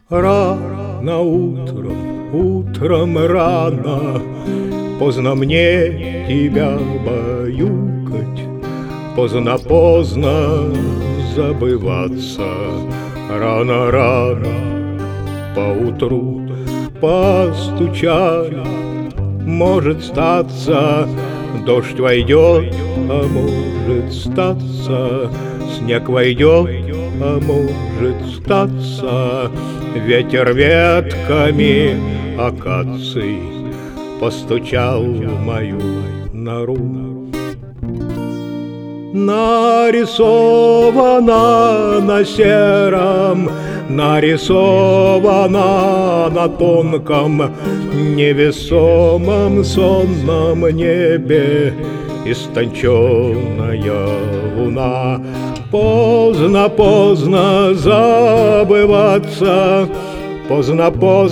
Рано утром рано, поздно мне тебя баюкать, поздно забываться. Рано поутру постучали, может статься, дождь войдет, а может статься, снег войдет, а может статься, ветер ветками акаций постучал в мою нору. Нарисована на сером, нарисована на тонком, невесомом сонном небе истонченная луна. Поздно забываться, поздно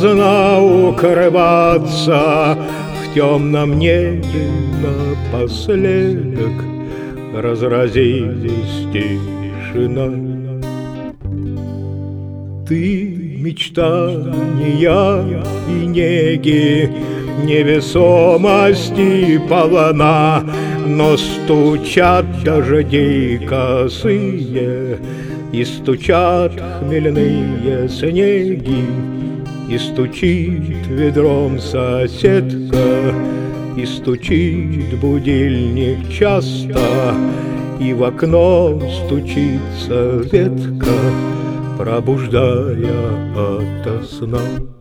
укрываться, в темном небе напоследок разразилась тишина. Ты мечтания и неги, невесомости полна, но стучат дожди косые, и стучат хмельные снеги, и стучит ведром соседка, и стучит будильник часто, и в окно стучится ветка, пробуждая ото сна.